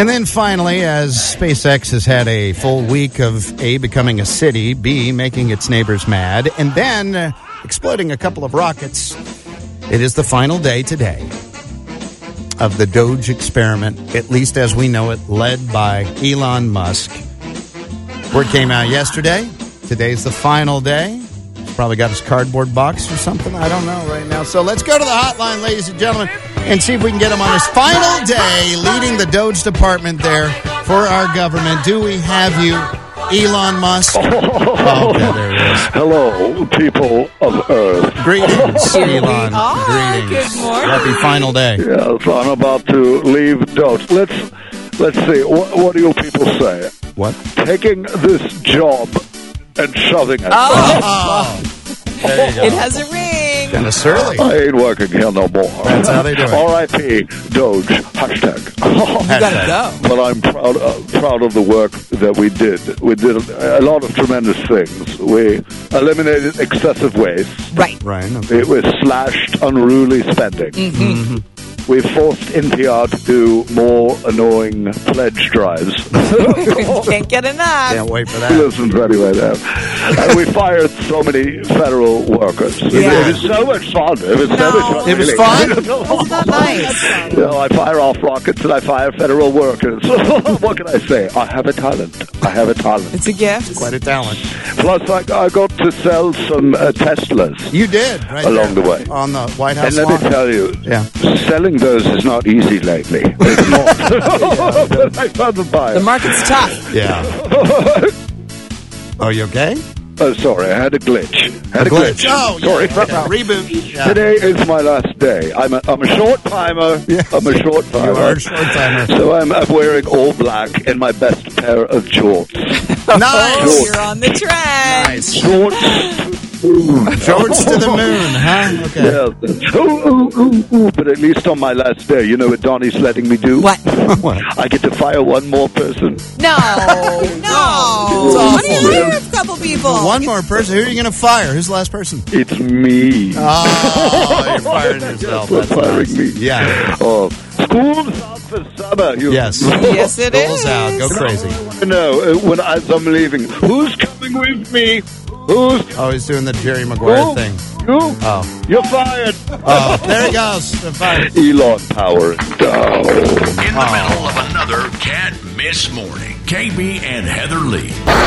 And then finally, as SpaceX has had a full week of A, becoming a city, B, making its neighbors mad, and then exploding a couple of rockets, it is the final day today of the Doge experiment, at least as we know it, led by Elon Musk. Word came out yesterday. Today's the final day. He's probably got his cardboard box or something. I don't know right now. So let's go to the hotline, ladies and gentlemen, and see if we can get him on his final day leading the Doge department there for our government. Do we have you, Elon Musk? Okay, there he is. Hello, people of Earth. Greetings, Elon. Greetings. Good morning. Happy final day. Yes, I'm about to leave Doge. Let's see. What do you people say? What? Taking this job and shoving it. There you go. It has a ring. Kind of surly. I ain't working here no more. That's how they do it. R.I.P. Doge. Hashtag. You gotta go. But I'm proud of the work that we did. We did a lot of tremendous things. We eliminated excessive waste. Right. Right. Okay. We slashed unruly spending. Mm-hmm. We forced NPR to do more annoying pledge drives. Can't get enough. Can't wait for that. Listen anyway there. We fired so many federal workers. Yeah. It was so much fun. It was so much fun. It was really. fun? It's not nice. You know, I fire off rockets and I fire federal workers. What can I say? I have a talent. It's a gift. Quite a talent. Plus, I got to sell some Teslas You did, right along there the way. on the White House And let lawn. me tell you, Yeah. selling those is not easy lately. It's not. But I found a buyer. The market's tough. Yeah. Oh, you okay? Oh, sorry, I had a glitch. Oh, yeah. Sorry. Reboot. Yeah. Today is my last day. I'm a short timer. Yes. I'm a short timer. You are a short timer. So I'm wearing all black and my best pair of shorts. Nice. Oh, you're on the trend. Nice. Shorts. Shorts to the moon, huh? Okay. Yes. Ooh. But at least on my last day, you know what Donnie's letting me do? What? I get to fire one more person. No. What do you do with a couple people? One more person. Who are you going to fire? Who's the last person? It's me. Oh, you're firing yourself. You're That's firing nice. me. Yeah. Oh, school's out for summer. Yes. Yes, it School's is. out. Go crazy. No, as I'm leaving, who's coming with me? Who's Oh, he's doing the Jerry Maguire thing. you? Oh. You're fired. Oh, there he goes. They're fired. Elon power down. In the middle of another can't miss morning. KB and Heather Lee.